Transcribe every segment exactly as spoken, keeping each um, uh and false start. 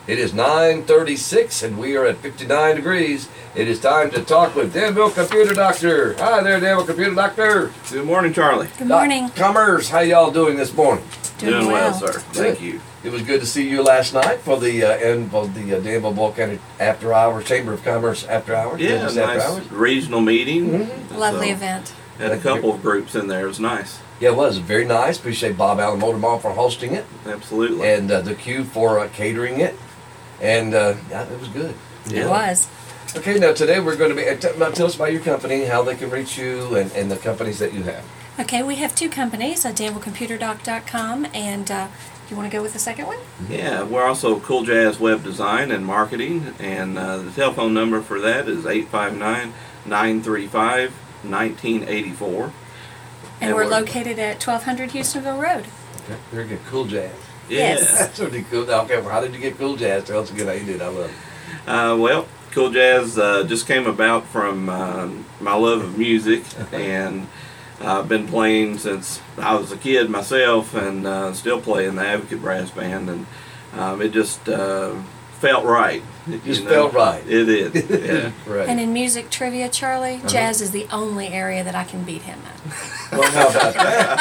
It is nine thirty-six and we are at fifty-nine degrees. It is time to talk with Danville Computer Doctor. Hi there, Danville Computer Doctor. Good morning, Charlie. Good morning. Doc Commerce, how y'all doing this morning? Doing, Doing well, well, sir. Thank you. It was good to see you last night for the uh, end of the uh, Danville Bulk County After Hours, Chamber of Commerce After Hours. Yeah, Business nice After Hours. regional meeting. Mhm. Lovely So, event. Had a couple of groups in there. It was nice. Yeah, it was very nice. Appreciate Bob Allen Motor Mall for hosting it, Absolutely. and uh, the Q for uh, catering it, and uh, yeah, it was good. It was. Okay, now today we're going to be, uh, t- now tell us about your company, how they can reach you, and, and the companies that you have. Okay, we have two companies, uh, danville computer doc dot com, and uh, you want to go with the second one? Yeah, we're also Cool Jazz Web Design and Marketing, and uh, the telephone number for that is eight five nine, nine three five, one nine eight four. And, And we're we're- located at twelve hundred Houstonville Road. Okay, very good. Cool Jazz. Yes. That's really cool. Okay, well, how did you get Cool Jazz? Tell us again how you did. I love it. Uh, well, Cool Jazz uh, just came about from um, my love of music, and I've been playing since I was a kid myself, and uh, still play in the Advocate Brass Band, and um, it just uh, felt right. It just felt right. It did. Yeah. Right. And in music trivia, Charlie, Uh-huh. jazz is the only area that I can beat him at. Well, how about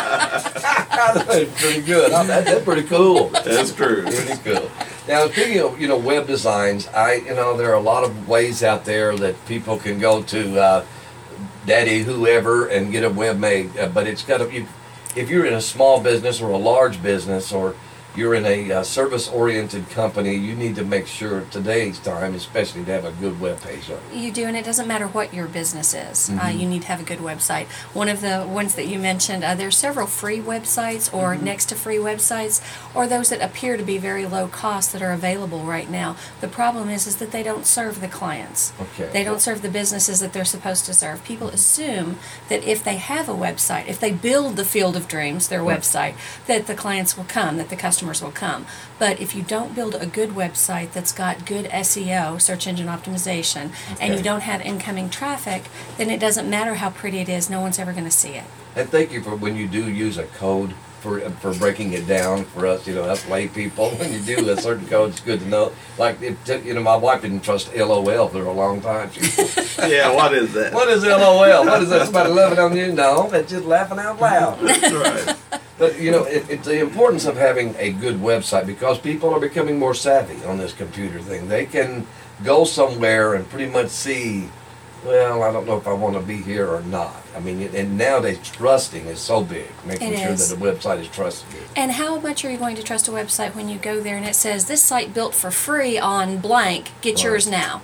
that? That's pretty good. Huh? That, that's pretty cool. That's true. Pretty cool. Now, speaking of, you know, web designs, I, you know, there are a lot of ways out there that people can go to uh, Daddy whoever and get a web made, uh, but it's got to, you, if you're in a small business or a large business, or you're in a uh, service-oriented company, you need to make sure today's time, especially to have a good web page on it. You do, and it doesn't matter what your business is. Uh, Mhm. you need to have a good website. One of the ones that you mentioned, uh, there's several free websites or Mm-hmm. next to free websites, or those that appear to be very low cost that are available right now. The problem is, is that they don't serve the clients. Okay. They don't serve the businesses that they're supposed to serve. People assume that if they have a website, if they build the Field of Dreams, their Right. website, that the clients will come, that the customers will come. But if you don't build a good website that's got good S E O, search engine optimization, and Okay. you don't have incoming traffic, then it doesn't matter how pretty it is, no one's ever going to see it. And thank you for when you do use a code for for breaking it down for us, you know, us lay people. When you do a certain code, it's good to know. Like, it, you know, my wife didn't trust L O L for a long time. She, Yeah, what is that? what is L O L? What is that? Somebody laughing on you? No, it's just laughing out loud. That's right. But, you know, it, it's the importance of having a good website, because people are becoming more savvy on this computer thing. They can go somewhere and pretty much see, well, I don't know if I want to be here or not. I mean, and nowadays trusting is so big, making It sure is. that the website is trusted. And how much are you going to trust a website when you go there and it says, this site built for free on blank, get Right. yours now?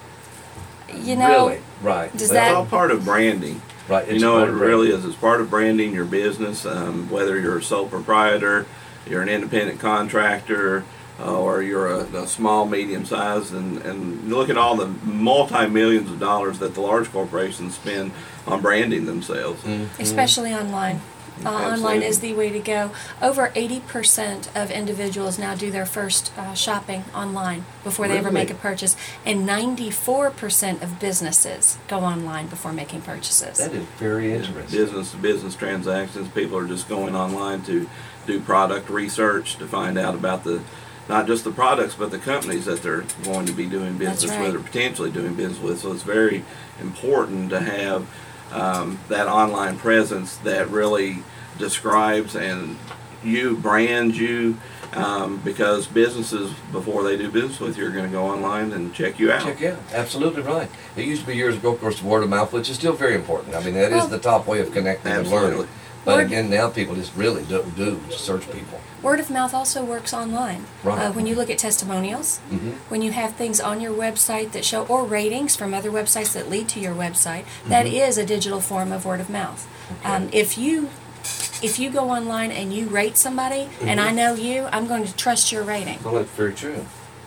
You know, Really? Right. does It's that- all part of branding. Right. You it's know, it part of really is. It's part of branding your business, um, whether you're a sole proprietor, you're an independent contractor, uh, or you're a, a small, medium size, and, and look at all the multi-millions of dollars that the large corporations spend on branding themselves. Mhm. especially online. Uh, online Absolutely. is the way to go. Over eighty percent of individuals now do their first uh, shopping online before they ever Really? make a purchase, and ninety-four percent of businesses go online before making purchases. That is very interesting. Business to business transactions, people are just going online to do product research to find out about the, not just the products, but the companies that they're going to be doing That's business right. with or potentially doing business with. So it's very important to have um, that online presence that really describes and you brand you, um, because businesses, before they do business with you, are going to go online and check you out. Check it out. Absolutely right. It used to be years ago, of course, word of mouth, which is still very important. I mean, that Well- is the top way of connecting and Absolutely. learning. But Word- again, now people just really don't do to search people. Word of mouth also works online. Right. Uh, when you look at testimonials, Mhm. when you have things on your website that show, or ratings from other websites that lead to your website, that is a digital form of word of mouth. Okay. Um, if you if you go online and you rate somebody, and I know you, I'm going to trust your rating. Well, that's very true.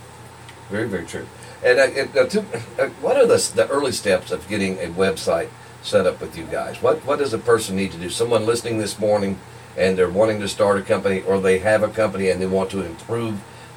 Very, very true. And uh, it, uh, to, uh, what are the, the early steps of getting a website set up with you guys? What What does a person need to do? Someone listening this morning, and they're wanting to start a company, or they have a company and they want to improve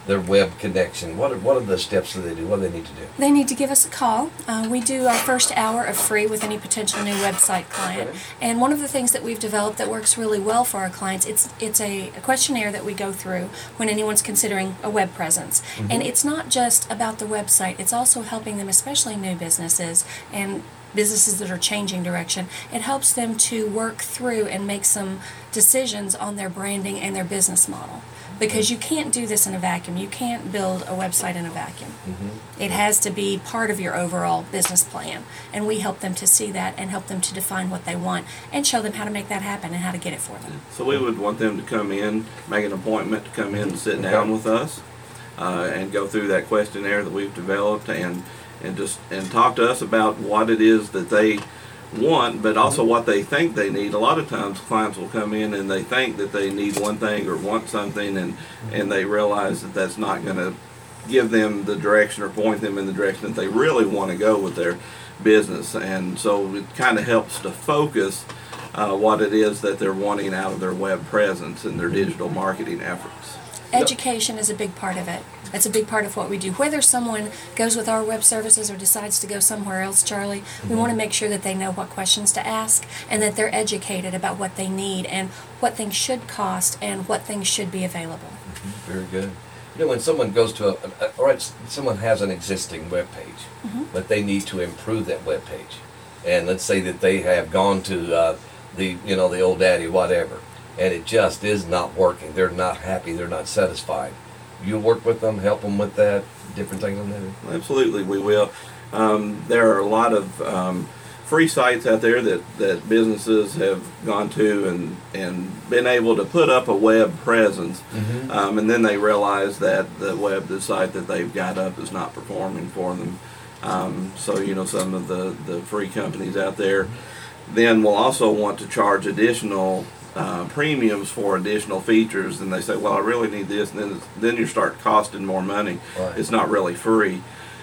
their web connection? What are, what are the steps that they do? What do they need to do? They need to give us a call. Uh, we do our first hour of free with any potential new website client. Okay. And one of the things that we've developed that works really well for our clients, it's it's a, a questionnaire that we go through when anyone's considering a web presence. Mm-hmm. And it's not just about the website, it's also helping them, especially new businesses and businesses that are changing direction. It helps them to work through and make some decisions on their branding and their business model. Because you can't do this in a vacuum. You can't build a website in a vacuum. Mm-hmm. It has to be part of your overall business plan. And we help them to see that and help them to define what they want and show them how to make that happen and how to get it for them. So we would want them to come in, make an appointment to come in and sit Okay. down with us, uh, and go through that questionnaire that we've developed, and and just and talk to us about what it is that they want, but also what they think they need. A lot of times clients will come in and they think that they need one thing or want something, and and they realize that that's not going to give them the direction or point them in the direction that they really want to go with their business. And so it kind of helps to focus uh, what it is that they're wanting out of their web presence and their digital marketing efforts. Education is a big part of it. That's a big part of what we do. Whether someone goes with our web services or decides to go somewhere else, Charlie, we want to make sure that they know what questions to ask and that they're educated about what they need and what things should cost and what things should be available. Mm-hmm. Very good. You know, when someone goes to a, a all right, someone has an existing web page, Mm-hmm. but they need to improve that web page, and let's say that they have gone to uh, the you know the old daddy whatever, and it just is not working. They're not happy. They're not satisfied. You work with them, help them with that, different things on that. Absolutely, we will. Um, there are a lot of um, free sites out there that, that businesses have gone to and, and been able to put up a web presence, Mm-hmm. um, and then they realize that the web, the site that they've got up is not performing for them. Um, so, you know, some of the, the free companies out there then will also want to charge additional uh, premiums for additional features, and they say, well, I really need this, and then, it's, then you start costing more money. Right. It's not really free.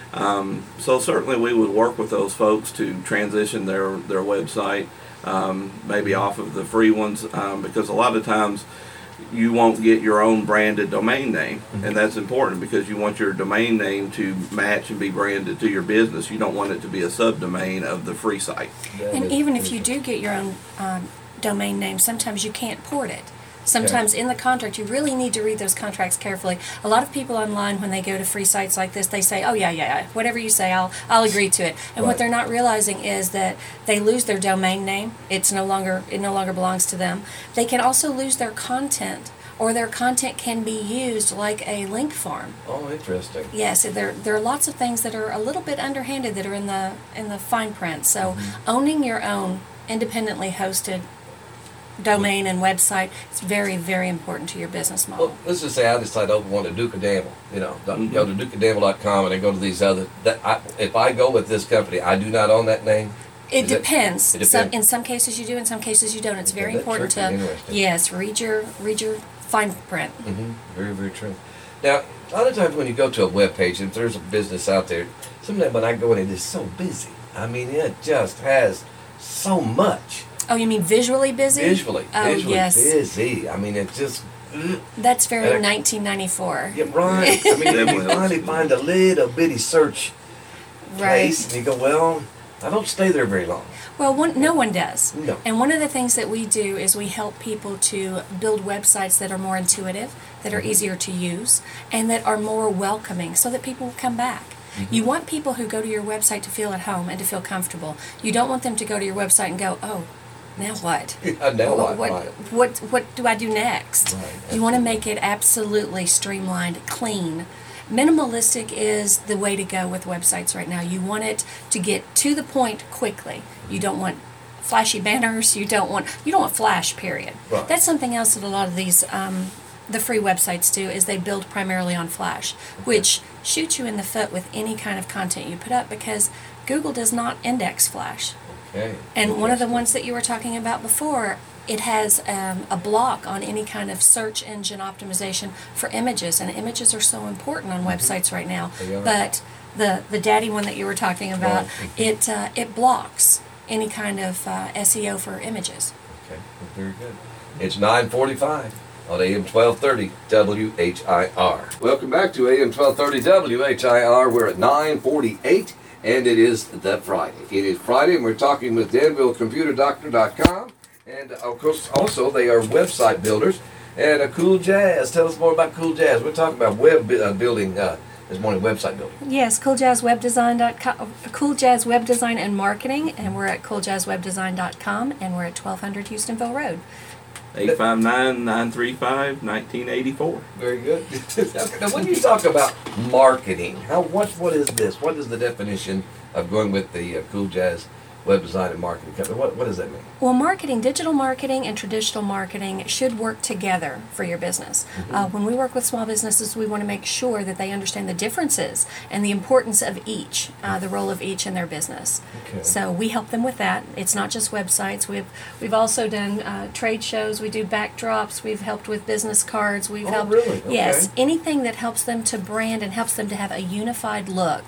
Um, so certainly we would work with those folks to transition their, their website, um, maybe off of the free ones, um, because a lot of times you won't get your own branded domain name, Mm-hmm. and that's important because you want your domain name to match and be branded to your business. You don't want it to be a subdomain of the free site. That And is- even if you do get your own um, domain name, sometimes you can't port it. Sometimes in the contract, you really need to read those contracts carefully. A lot of people online, when they go to free sites like this, they say, oh yeah, yeah, yeah, whatever you say, I'll, I'll agree to it. And Right. what they're not realizing is that they lose their domain name. It's no longer, it no longer belongs to them. They can also lose their content, or their content can be used like a link farm. Oh, interesting. Yes, there there are lots of things that are a little bit underhanded that are in the in the fine print. So owning your own independently hosted domain and website is very, very important to your business model. Well, let's just say I decide I want to Duke of Danville. You know, go to duke of danville dot com and I go to these other. That I, if I go with this company, I do not own that name. It Is it- depends. it Some, depends. in some cases you do, in some cases you don't. It's very Okay, that's important tricky, to interesting. yes, read your read your fine print. Mm-hmm. Very, very true. Now, a lot of times when you go to a web page, if there's a business out there, sometimes when I go in, it is so busy. I mean, it just has so much Oh, you mean visually busy? visually. Oh, visually yes. busy. I mean, it just. ugh. That's very And I- nineteen ninety-four. Yeah, right. I mean, you Definitely. finally find a little bitty search place, and you go, well, I don't stay there very long. Well, one, no one does. No. And one of the things that we do is we help people to build websites that are more intuitive, that are easier to use, and that are more welcoming so that people will come back. You want people who go to your website to feel at home and to feel comfortable. You don't want them to go to your website and go, oh, now what? Yeah, now what? What, Right. what, what do I do next? Right, You want to make it absolutely streamlined, clean. Minimalistic is the way to go with websites right now. You want it to get to the point quickly. You don't want flashy banners. You don't want you don't want flash. Period. Right. That's something else that a lot of these um, the free websites do is they build primarily on Flash, which shoots you in the foot with any kind of content you put up because Google does not index Flash. Okay. And one of the Interesting. ones that you were talking about before, it has um, a block on any kind of search engine optimization for images, and images are so important on websites right now. They are. But the the daddy one that you were talking about, Right. it uh, it blocks any kind of uh, S E O for images. Okay, well, very good. It's nine forty-five. on A M twelve thirty W H I R. Welcome back to A M twelve thirty W H I R. We're at nine forty-eight, and it is the Friday. It is Friday, and we're talking with Danville Computer Doctor dot com, and of course, also they are website builders. And a Cool Jazz. Tell us more about Cool Jazz. We're talking about web bu- uh, building uh, this morning, website building. Yes, Cool Jazz Web Design dot com, Cool Jazz Web Design and Marketing, and we're at Cool Jazz Web Design dot com, and we're at twelve hundred Houstonville Road. eight five nine, nine three five, one nine eight four. Very good. Now, when you talk about marketing, how what what is this? What is the definition of going with the uh, Cool Jazz Web Design and Marketing Company? What what does that mean? Well, marketing, digital marketing and traditional marketing should work together for your business. Mm-hmm. Uh, when we work with small businesses, we want to make sure that they understand the differences and the importance of each, uh, the role of each in their business. Okay. So we help them with that. It's not just websites. We've we've also done uh, trade shows. We do backdrops. We've helped with business cards. We've Oh, helped. really? Okay. Yes, anything that helps them to brand and helps them to have a unified look.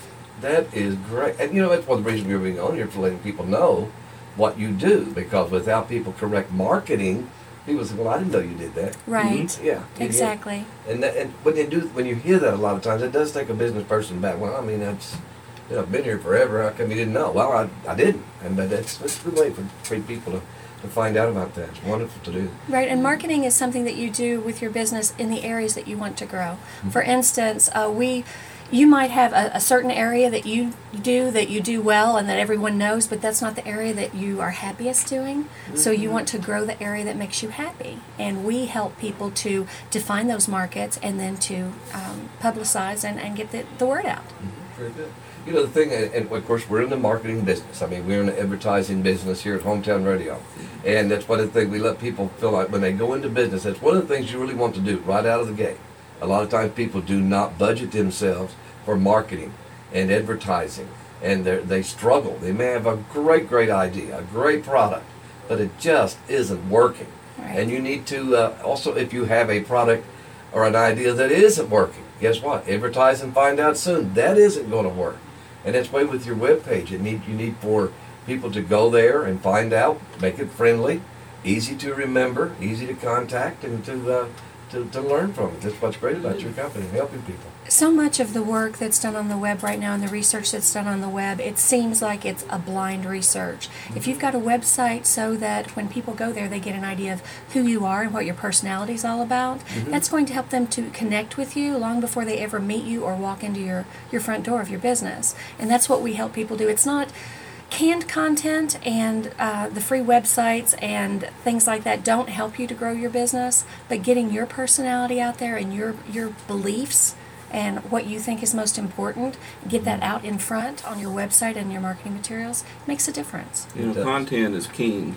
That is great. And you know, that's one of the reasons we're being on here, for letting people know what you do. Because without people correct marketing, people say, well, I didn't know you did that. Right. Mhm. Yeah. you did. Exactly. And that, and when you do, when you hear that a lot of times, it does take a business person back. Well, I mean, that's, you know, I've been here forever. How come you didn't know? Well, I, I didn't. And but that's it's a good way for, for people to, to find out about that. It's wonderful to do. Right, and marketing is something that you do with your business in the areas that you want to grow. For instance, uh, we, you might have a, a certain area that you do that you do well and that everyone knows, but that's not the area that you are happiest doing. So you want to grow the area that makes you happy, and we help people to define those markets and then to um, publicize and, and get the, the word out. Very good. You know, the thing, and and of course, we're in the marketing business. I mean, we're in the advertising business here at Hometown Radio. And that's one of the things we let people feel like when they go into business, that's one of the things you really want to do right out of the gate. A lot of times people do not budget themselves for marketing and advertising, and they they struggle. They may have a great, great idea, a great product, but it just isn't working. Right. And you need to, uh, also, if you have a product or an idea that isn't working, guess what? Advertise and find out soon. That isn't going to work. And that's why with your web page, you need you need for people to go there and find out, make it friendly, easy to remember, easy to contact, and to uh, to, to learn from it. That's what's great about your company, helping people. So much of the work that's done on the web right now and the research that's done on the web, it seems like it's a blind research. If you've got a website so that when people go there, they get an idea of who you are and what your personality is all about, Mm-hmm. that's going to help them to connect with you long before they ever meet you or walk into your, your front door of your business. And that's what we help people do. It's not canned content, and uh, the free websites and things like that don't help you to grow your business, but getting your personality out there and your your beliefs and what you think is most important, get that out in front on your website and your marketing materials, makes a difference. You It know, does. content is king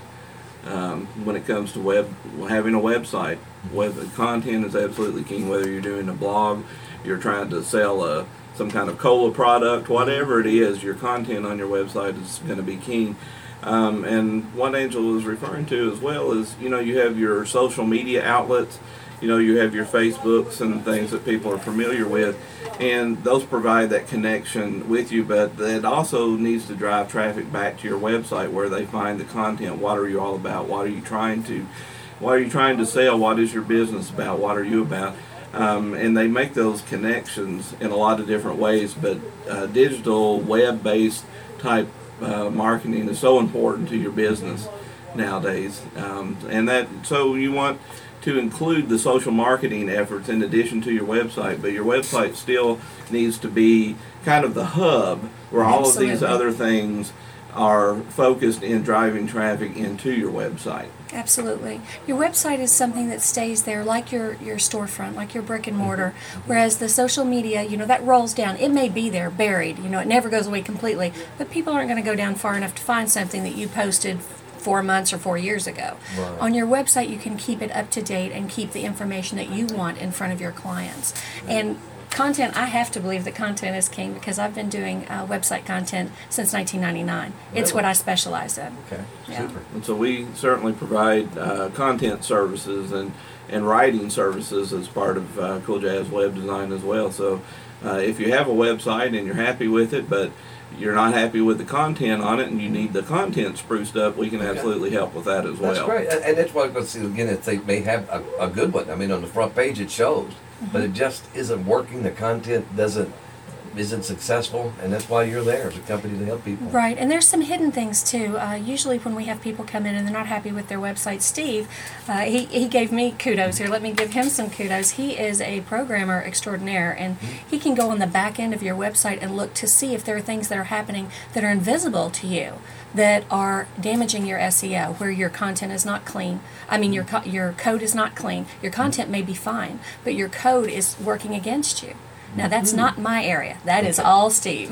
um, when it comes to web having a website. Web content is absolutely king. Whether you're doing a blog, you're trying to sell a some kind of cola product, whatever it is, your content on your website is going to be king. Um, and what Angel was referring to as well is, you know, you have your social media outlets. You know, you have your Facebooks and things that people are familiar with, and those provide that connection with you, but it also needs to drive traffic back to your website where they find the content. What are you all about? What are you trying to, what are you trying to sell? What is your business about? What are you about? Um, and they make those connections in a lot of different ways, but uh, digital, web-based type uh, marketing is so important to your business nowadays. Um, and that, so you want to include the social marketing efforts in addition to your website, but your website still needs to be kind of the hub where all of these Absolutely. other things are focused in driving traffic into your website. Absolutely. Your website is something that stays there like your, your storefront, like your brick and mortar, whereas the social media, you know, that rolls down. It may be there buried, you know, it never goes away completely, but people aren't going to go down far enough to find something that you posted four months or four years ago. Right. On your website, you can keep it up to date and keep the information that you want in front of your clients. And content, I have to believe that content is king because I've been doing uh, website content since nineteen ninety-nine. It's Really? what I specialize in. Okay, Yeah. super. And so we certainly provide uh, content services and, and writing services as part of uh, Cool Jazz Web Design as well. So uh, if you have a website and you're happy with it, but you're not happy with the content on it and you need the content spruced up, we can Okay. absolutely help with that as well. That's great, and, and that's why, let's see, again, if they may have a, a good one, I mean, on the front page it shows, but it just isn't working, the content doesn't, isn't successful, and that's why you're there as a company to help people. Right, and there's some hidden things too. Uh, usually when we have people come in and they're not happy with their website, Steve, uh, he, he gave me kudos here. Let me give him some kudos. He is a programmer extraordinaire, and he can go on the back end of your website and look to see if there are things that are happening that are invisible to you, that are damaging your S E O, where your content is not clean. I mean, your co- your code is not clean. Your content may be fine, but your code is working against you. Now, that's not my area. That is all Steve.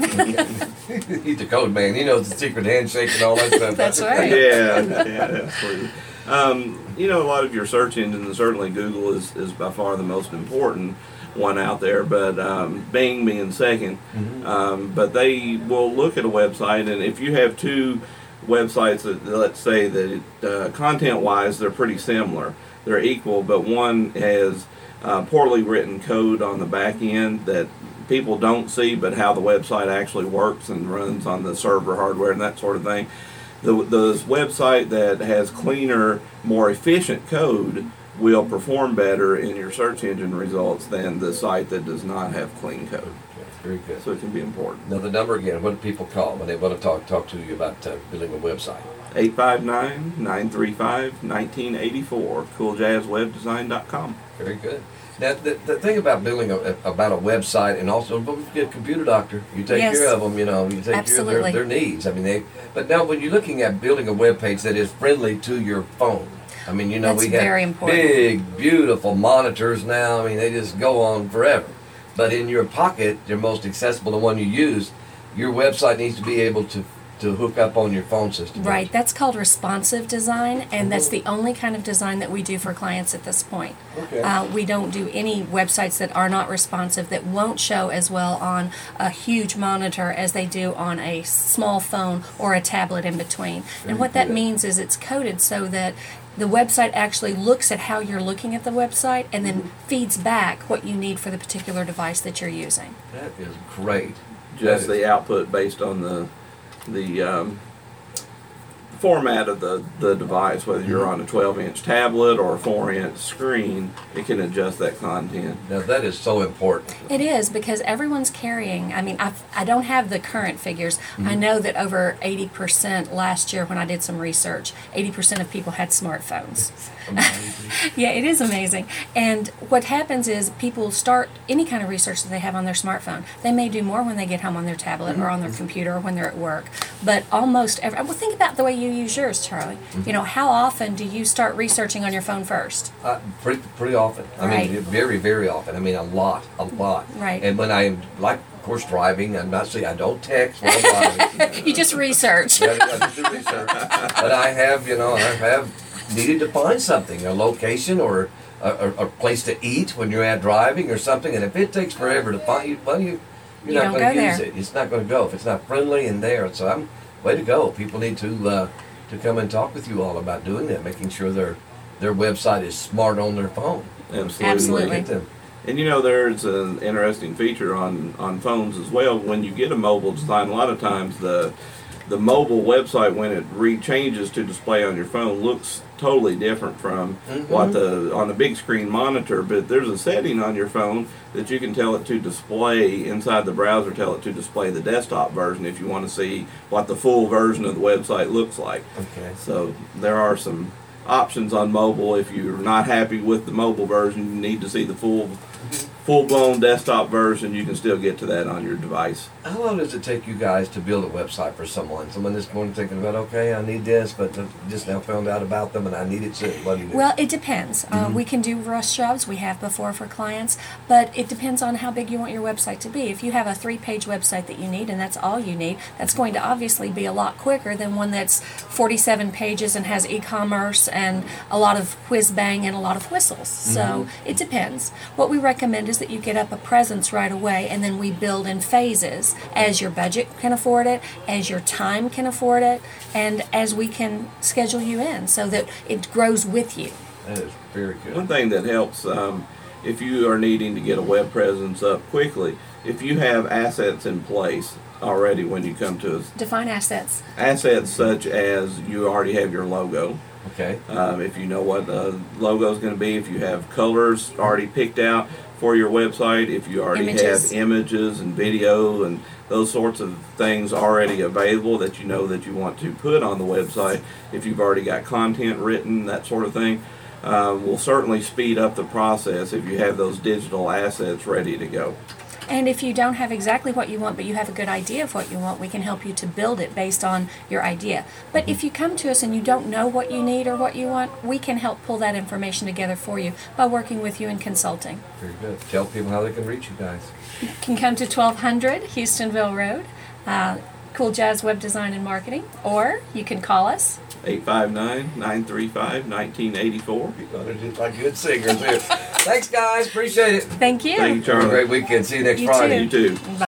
He's the code man, he knows the secret handshake and all that stuff. That's right. Yeah, yeah, absolutely. Um, you know, a lot of your search engines, and certainly Google is, is by far the most important one out there, but um, Bing being second. Mhm. Um, but they will look at a website, and if you have two websites that, let's say that uh, content-wise they're pretty similar, they're equal, but one has uh, poorly written code on the back end that people don't see, but how the website actually works and runs on the server hardware and that sort of thing. The, the website that has cleaner, more efficient code will perform better in your search engine results than the site that does not have clean code. Very good. So it can be important. Now the number again, what do people call when they want to talk talk to you about uh, building a website? eight five nine, nine three five, one nine eight four, cool jazz web design dot com. Very good. Now the, the thing about building a, about a website, and also don't forget computer doctor. You take Yes. care of them. You know, you take Absolutely. care of their, their needs. I mean, they. But now when you're looking at building a web page that is friendly to your phone, I mean, you know, That's we have very important. big, beautiful monitors now. I mean, they just go on forever. But in your pocket, your most accessible, the one you use, your website needs to be able to to hook up on your phone system. Right, that's called responsive design, and that's the only kind of design that we do for clients at this point. Okay. Uh, we don't do any websites that are not responsive, that won't show as well on a huge monitor as they do on a small phone or a tablet in between. Very and what that good. means is it's coded so that the website actually looks at how you're looking at the website and then feeds back what you need for the particular device that you're using. That is great. Just That is- the output based on the the um, format of the, the device, whether you're on a twelve inch tablet or a four inch screen, it can adjust that content. Now that is so important. It is, because everyone's carrying, I mean, I've, I don't have the current figures. I know that over eighty percent last year when I did some research, eighty percent of people had smartphones. Amazing. Yeah, it is amazing. And what happens is people start any kind of research that they have on their smartphone. They may do more when they get home on their tablet or on their computer or when they're at work. But almost every, well, think about the way you use yours, Charlie. You know, how often do you start researching on your phone first? Uh, pretty, pretty often. I Right. mean, very, very often. I mean, a lot, a lot. Right. And when I'm, like, of course, driving, I'm not saying I don't text while I'm driving. You just research. Yeah, I just do research. But I have, you know, I have needed to find something, a location or a, a, a place to eat when you're out driving or something. And if it takes forever to find you, well, you, you're You not don't going to go use there. it. It's not going to go if it's not friendly and there. So I'm, way to go. People need to uh, to come and talk with you all about doing that, making sure their their website is smart on their phone. Absolutely. Absolutely. Get them. And you know, there's an interesting feature on, on phones as well. When you get a mobile design, a lot of times the the mobile website, when it re-changes to display on your phone, looks totally different from Mhm. what the on the big screen monitor. But there's a setting on your phone that you can tell it to display inside the browser, tell it to display the desktop version if you want to see what the full version of the website looks like. Okay. So there are some options on mobile. If you're not happy with the mobile version, you need to see the full full-blown desktop version, you can still get to that on your device. How long does it take you guys to build a website for someone? Someone this morning thinking about, okay, I need this, but I just now found out about them and I need it soon. What do you do? Well, it depends. Uh, we can do rush jobs. We have before for clients, but it depends on how big you want your website to be. If you have a three-page website that you need, and that's all you need, that's going to obviously be a lot quicker than one that's forty-seven pages and has e-commerce and a lot of whiz-bang and a lot of whistles. So it depends. What we recommend is that you get up a presence right away, and then we build in phases as your budget can afford it, as your time can afford it, and as we can schedule you in so that it grows with you. That is very good. One thing that helps um, if you are needing to get a web presence up quickly if you have assets in place already when you come to us, Define assets. assets such as you already have your logo. Okay. Um, if you know what the logo is going to be, if you have colors already picked out for your website, if you already Images. have images and video and those sorts of things already available that you know that you want to put on the website, if you've already got content written, that sort of thing, um, will certainly speed up the process if you have those digital assets ready to go. And if you don't have exactly what you want, but you have a good idea of what you want, we can help you to build it based on your idea. But if you come to us and you don't know what you need or what you want, we can help pull that information together for you by working with you in consulting. Very good. Tell people how they can reach you guys. You can come to twelve hundred Houstonville Road, uh, Cool Jazz Web Design and Marketing, or you can call us. eight five nine, nine three five, one nine eight four. They're just like good singers here. Thanks, guys. Appreciate it. Thank you. Thank you, Have a Charlie. great weekend. See you next You Friday. too. You too. Bye.